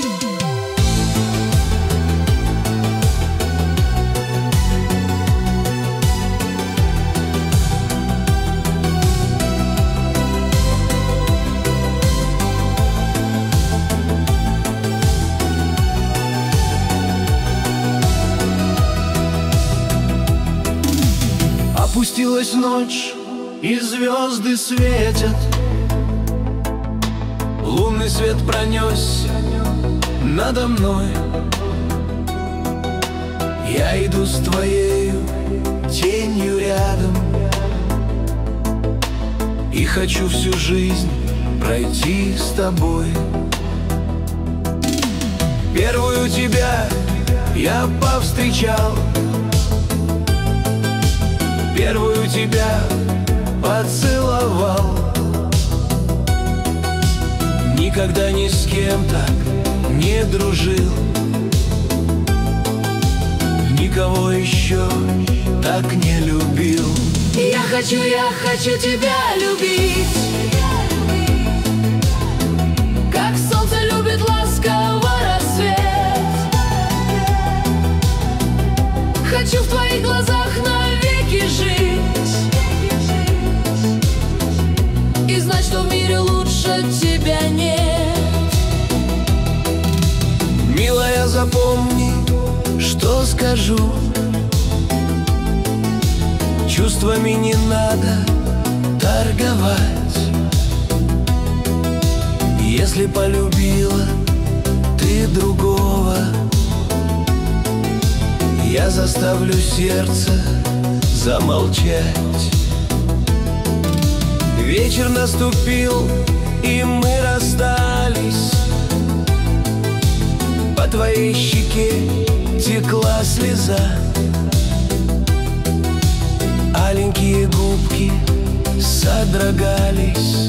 Опустилась ночь, и звезды светят. Лунный свет пронесся надо мной. Я иду с твоею тенью рядом и хочу всю жизнь пройти с тобой. Первую тебя я повстречал, первую тебя поцеловал. Никогда ни с кем так не дружил, никого еще так не любил. Я хочу тебя любить, как солнце любит ласково рассвет. Хочу в твоих глазах навеки жить и знать, что в мире лучше тебя нет. Милая, запомни, что скажу. Чувствами не надо торговать. Если полюбила ты другого, я заставлю сердце замолчать. Вечер наступил, и мы расстались. По твоей щеке текла слеза. Аленькие губки содрогались,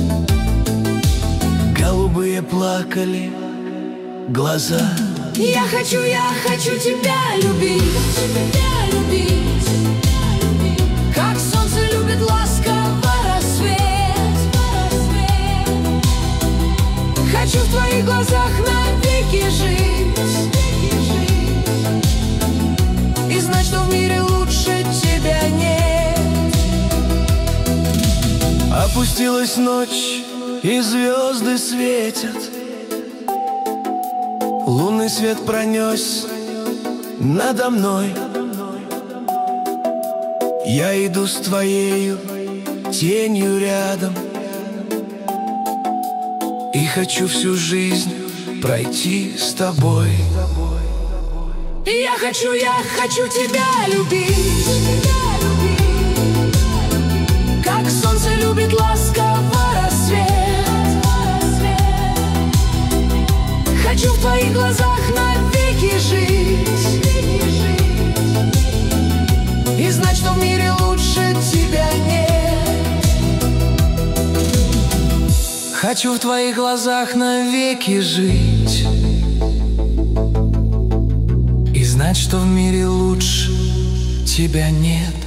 голубые плакали глаза. Я хочу тебя любить, как солнце любит ласково рассвет. Хочу в твоих глазах навеки жить и знать, что в мире лучше тебя нет. Опустилась ночь, и звезды светят. Лунный свет пронесся надо мной. Я иду с твоею тенью рядом и хочу всю жизнь пройти с тобой. Я хочу тебя любить, как солнце любит ласково рассвет. Хочу в твоих глазах навеки жить и знать, что в мире лучше тебя нет. Хочу в твоих глазах навеки жить и знать, что в мире лучше тебя нет.